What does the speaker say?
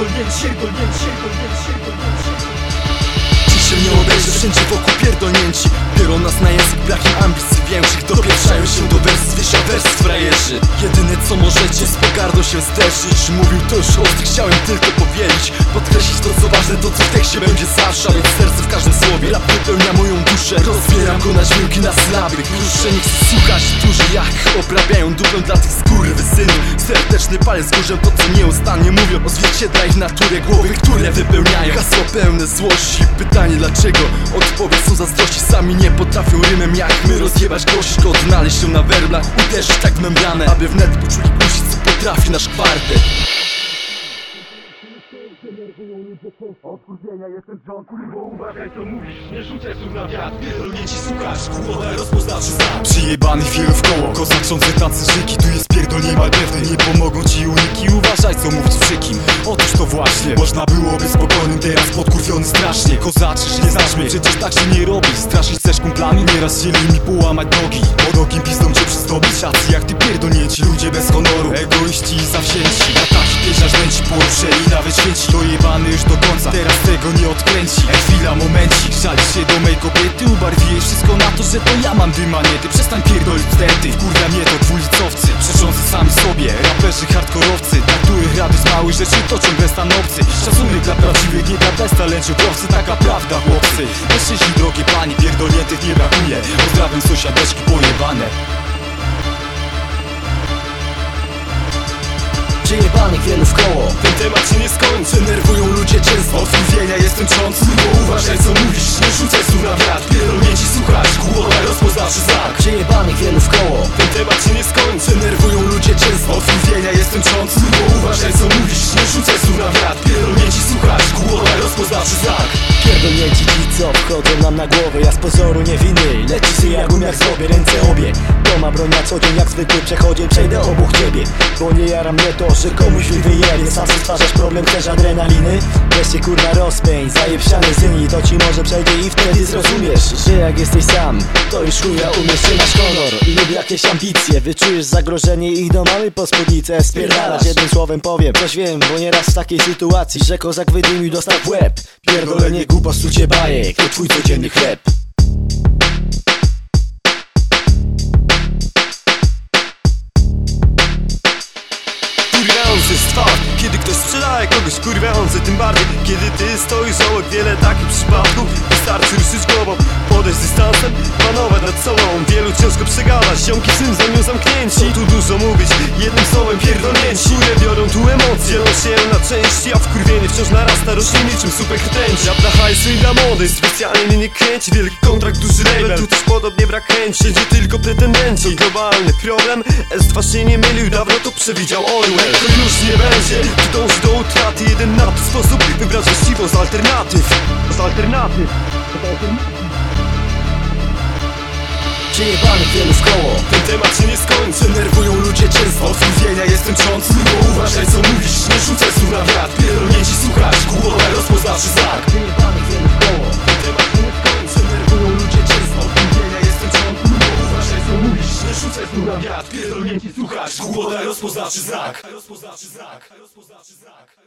pierdolnięci. Ci się nie obejrzy, wszędzie wokół pierdolnięci. Biorą nas na język brakiem ambicji większych. Dopieprzają się do wersji, wers frajerzy. Jedyne co możecie z pogardą się zderzyć. Mówił to już ostry, chciałem tylko powiedzieć. Podkreślić to co ważne, to co w tekście będzie zawsze. A więc serce w każdym słowie, rap wypełnia moją duszę. Rozbieram go na dźwięki, na slaby. Krótsze nie chcę słuchać, duży jak obrabiają dupę dla tych skurwysynów. Serdeczny palec górzem to co nieustannie mówią. Odzwierciedla ich naturę, głowy, które wypełniają hasła pełne złości. Pytanie dlaczego? Odpowiedź są zazdrości. Sami nie potrafią rymem jak my rozjebać gościko. Odnaleźć się na werblach, uderzyć tak w membranę, aby wnet poczuli puścić co potrafi nasz kwartet. Odkurwienia jestem John, kurwo uważaj co mówisz. Nie rzucaj słów na wiatr, pierdolnięci słuchasz. Głowa rozpoznaczy znak. Przyjebany chwilę w koło, kozaczące tancerzyki. Tu jest pierdol niemal pewny, nie pomogą ci uniki. Uważaj co mówić przy kim. Otóż to właśnie, można byłoby spokojnym, teraz podkurwiony strasznie. Kozaczysz, nie znasz mnie, przecież tak się nie robi. Straszyć chcesz kumplami, nieraz chcieli mi połamać nogi. Pod okiem pizdą cię przyzdobić, jacy jak ty pierdolnięci. Ludzie bez honoru, egoiści i zawzięci. Na taki pięciarz nęci, poruszeni nawet święci. Dojebany już do końca, teraz tego nie odkręci. Chwila, momencik, żalisz się do mej kobiety. Ubarwiłeś wszystko na to, że to ja mam dymanety. Przestań pierdolić wstęty, wkurwia mnie to dwulicowcy. Przeczący sami sobie, raperzy, hardkorowcy. Dla których rady z małych rzeczy to ciągle stanowcy. Szacunek dla prawdziwych, nie dla beztalenciowcy. Taka prawda chłopcy. Mężczyźni, drogie pani, pierdolniętych nie brakuje. Pozdrawiam sąsiadeczki pojebane. Przejebanych wielu w koło, ten temat się nie skończy. Nerwują ludzie często, od wkurwienia jestem cząsty. Bo uważaj co mówisz, nie rzucaj słów na wiatr. Pierdolnięci słuchasz, głowa rozpoznaczy znak. przejebanych wielu w koło, ten temat się nie skończy. Nerwują ludzie często, od wkurwienia jestem cząsty. Bo uważaj co mówisz, nie rzucaj słów na wiatr. Pierdolnięci słuchasz, głowa rozpoznaczy znak. pierdolnięci ci co wchodzą nam na głowę. Ja z pozoru niewinny, leci sy jak umiar sobie, ręce obie. To ma broń na co dzień jak zwykły przechodzień. Przejdę obok ciebie, bo nie jara mnie to, że komuś wyjebie. Sam stwarzasz problem, chcesz adrenaliny? Weź się kurwa rozpęń, zajeb ścianę zyni. To ci może przejdzie i wtedy zrozumiesz, że jak jesteś sam, to już chuja umiesz, czy masz honor lub jakieś ambicje. Wyczujesz zagrożenie i do mamy po spódnicę spierdalasz. Jednym słowem powiem, coś wiem, bo nieraz w takiej sytuacji, że kozak wydymił, dostał w łeb. Pierdolenie głupo, sucie bajek, to twój codzienny chleb. Kurwiający jest twarz, kiedy ktoś sprzedaje kogoś kurwiający. Tym bardziej, kiedy ty stoisz obok, wiele takich przypadków. Wystarczy ruszyć głową, podejść z dystansem, panować nad sobą. Wielu ciężko przegadać, ziomki czym za nią zamknięci. Tu dużo mówić, jednym słowem pierdolnięci. Które biorą tu emocje, dzielą się na części. A wkurwienie wciąż narasta, rośnie niczym super chęci. Ja dla hajsu i dla młodych, specjalnie mnie nie kręci. Wielki kontrakt, duży label, tu też podobnie brak chęci. Siedzi tylko pretendenci, to globalny problem. S2 się nie mylił, dawno to przewidział Orwell. To już nie będzie, tu dąży do utraty. Jeden na to sposób wybrać właściwą z alternatyw. Przejebanych wielu w koło, ten temat się nie skończy. Nerwują ludzie często, od wkurwienia jestem cząsty. Bo uważaj co mówisz, nie rzucaj słów na wiatr. Pierdolnięci słuchasz, głowa rozpoznaczy znak. przejebanych wielu w koło, Ten temat się nie skończy. Nerwują ludzie często, od wkurwienia jestem cząsty. Bo uważaj co mówisz, nie rzucaj słów na wiatr. Pierdolnięci słuchasz, głowa rozpoznaczy znak.